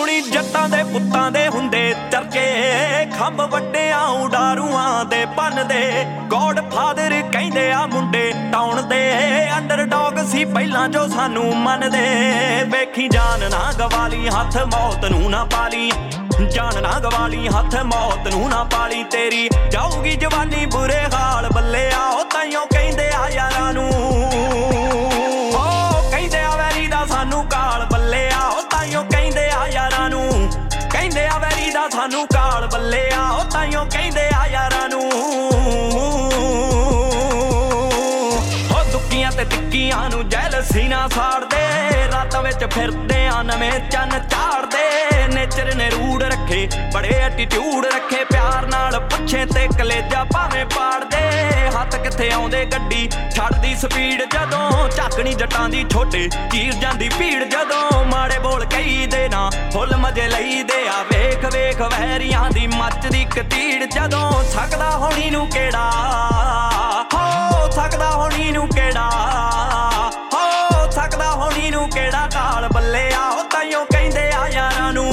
ਕੁੜੀ ਜੱਟਾਂ ਦੇ ਪੁੱਤਾਂ ਦੇ ਹੁੰਦੇ ਚਰਚੇ, ਖੰਭ ਵੱਡਿਆਂ ਉਡਾਰੂਆਂ ਦੇ ਪੰਨਦੇ। ਗੋਡ ਫਾਦਰ ਕਹਿੰਦੇ ਆ ਮੁੰਡੇ ਟਾਉਣ ਦੇ, ਅੰਡਰਡੌਗ ਸੀ ਪਹਿਲਾਂ ਜੋ ਸਾਨੂੰ ਮੰਨਦੇ। ਵੇਖੀ ਜਾਨ ਨਾ ਗਵਾਲੀ ਹੱਥ ਮੌਤ ਨੂੰ ਨਾ ਪਾਲੀ, ਜਾਨ ਨਾ ਗਵਾਲੀ ਹੱਥ ਮੌਤ ਨੂੰ ਨਾ ਪਾਲੀ। ਤੇਰੀ ਜਾਊਗੀ ਜਵਾਨੀ ਬੁਰੇ ਹਾਲ ਬੱਲੇ ਆ, ਉਹ ਤਾਈਓ ਕਹਿੰਦੇ ਆ ਯਾਰਾਂ ਨੂੰ, ਉਹ ਕਹਿੰਦੇ ਆ ਵੈਰੀ ਦਾ ਸਾਨੂੰ ਕਾਲ ਬੱਲੇ ਆ, ਉਹ ਤਾਈਓ ਕਹਿੰਦੇ ਆ ਯਾਰਾਂ ਨੂੰ, ਕਹਿੰਦੇ ਆ ਵੈਰੀ ਦਾ ਸਾਨੂੰ ਕਾਲ ਬੱਲੇ ਆ, ਉਹ ਤਾਈਓ ਕਹਿੰਦੇ ਆ ਯਾਰਾਂ ਨੂੰ। ਉਹ ਦੁੱਕੀਆਂ ਤੇ ਟਿੱਕੀਆਂ ਨੂੰ ਜੈਲਸੀ ਨਾ ਸਾੜਦੇ, ਰਾਤਾਂ ਵਿੱਚ ਫਿਰਦੇ ਆ ਨਵੇਂ ਚੰਨ ਚਾੜਦੇ। ਨੇਚਰ ਨੇ ਰੂੜ ਰੱਖੇ ਬੜੇ ਐਟੀਟਿਊਡ ਰੱਖੇ, ਪਿਆਰ ਨਾਲ ਪੁੱਛੇ ਤੇ ਕਲੇਜਾ ਭਾਵੇਂ ਪਾੜਦੇ। ਹੱਥ ਕਿੱਥੇ ਆਉਂਦੇ ਗੱਡੀ ਛੱਡਦੀ ਸਪੀਡ, ਜਦੋਂ ਝਾਕਣੀ ਜੱਟਾਂ ਦੀ ਛੋਟੇ ਚੀਰ ਜਾਂਦੀ ਭੀੜ। ਜਦੋਂ ਮਾੜੇ ਬੋਲ ਕਈ ਦੇ ਨਾ ਫੁੱਲ ਮਜੇ ਲਈਦੇ ਆ, ਵੇਖ ਵੇਖ ਵੈਰੀਆਂ ਦੀ ਮੱਚਦੀ ਕਤੀੜ। ਜਦੋਂ ਸਕਦਾ ਹੋਣੀ ਨੂੰ ਕਿਹੜਾ, ਹੋ ਸਕਦਾ ਹੋਣੀ ਨੂੰ ਕਿਹੜਾ, ਹੋ ਸਕਦਾ ਹੋਣੀ ਨੂੰ ਕਿਹੜਾ ਕਾਲ ਬੱਲੇ ਆ, ਉਹ ਤਾਈਓ ਕਹਿੰਦੇ ਆ ਯਾਰਾਂ ਨੂੰ,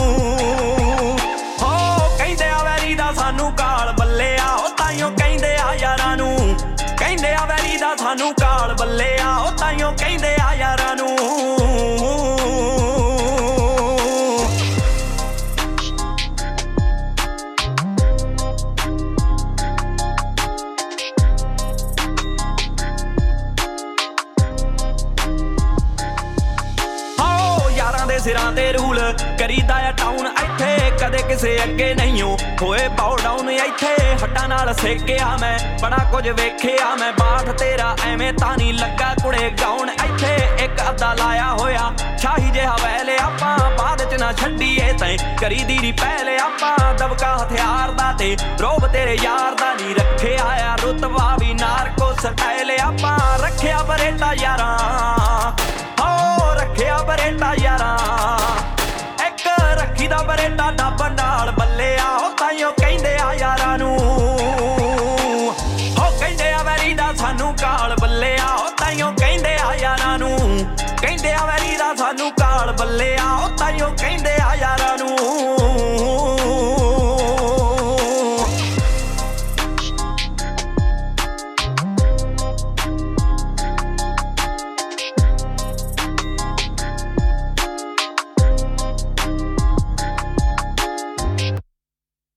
ਹੋ ਕਹਿੰਦੇ ਆ ਵੈਰੀ ਦਾ ਸਾਨੂੰ ਕਾਲ ਬੱਲੇ ਆ, ਉਹ ਤਾਈਓ ਕਹਿੰਦੇ ਆ ਯਾਰਾਂ ਨੂੰ, ਕਹਿੰਦੇ ਆ ਵੈਰੀ ਦਾ ਸਾਨੂੰ ਕਾਲ ਬੱਲੇ ਆ, ਉਹ ਤਾਈਓ ਕਹਿੰਦੇ ਆ ਯਾਰਾਂ ਨੂੰ। ਸਿਰਾਂ ਤੇ ਰੂਲ ਕਰੀਦਾ ਆ ਟਾਊਨ ਇੱਥੇ, ਕਦੇ ਕਿਸੇ ਅੱਗੇ ਨਹੀਂ ਹੋਏ ਬਾਉ ਡਾਊਨ। ਇੱਥੇ ਹੱਟਾਂ ਨਾਲ ਸੇਕਿਆ ਮੈਂ ਬੜਾ ਕੁਝ ਵੇਖਿਆ ਮੈਂ, ਬਾਠ ਤੇਰਾ ਐਵੇਂ ਤਾਂ ਨਹੀਂ ਲੱਗਾ ਕੁੜੇ ਗਾਉਣ। ਇੱਥੇ ਇੱਕ ਅੱਧਾ ਲਾਇਆ ਹੋਇਆ ਸ਼ਾਹੀ ਜਿਹਾ ਵੈਲ, ਆਪਾਂ ਬਾਅਦ ਚ ਨਾ ਛੱਡੀਏ ਤੈਂ ਕਰੀ ਦੀ ਨੀ ਪਹਿਲੇ। ਆਪਾਂ ਦਬਕਾ ਹਥਿਆਰ ਦਾ ਤੇ ਰੋਬ ਤੇਰੇ ਯਾਰ ਦਾ ਨਹੀਂ ਰੱਖਿਆ ਆ, ਰੁਤਬਾ ਵੀ ਨਾਰਕੋ ਸਟਾਈਲ। ਆਪਾਂ ਰੱਖਿਆ ਬਰੇਟਾ ਯਾਰਾਂ, ਹੋ ਰੱਖਿਆ ਬਰੇਟਾ ਯਾਰਾਂ, ਇੱਕ ਰੱਖੀ ਦਾ ਬਰੇਟਾ ਡੱਬ ਨਾਲ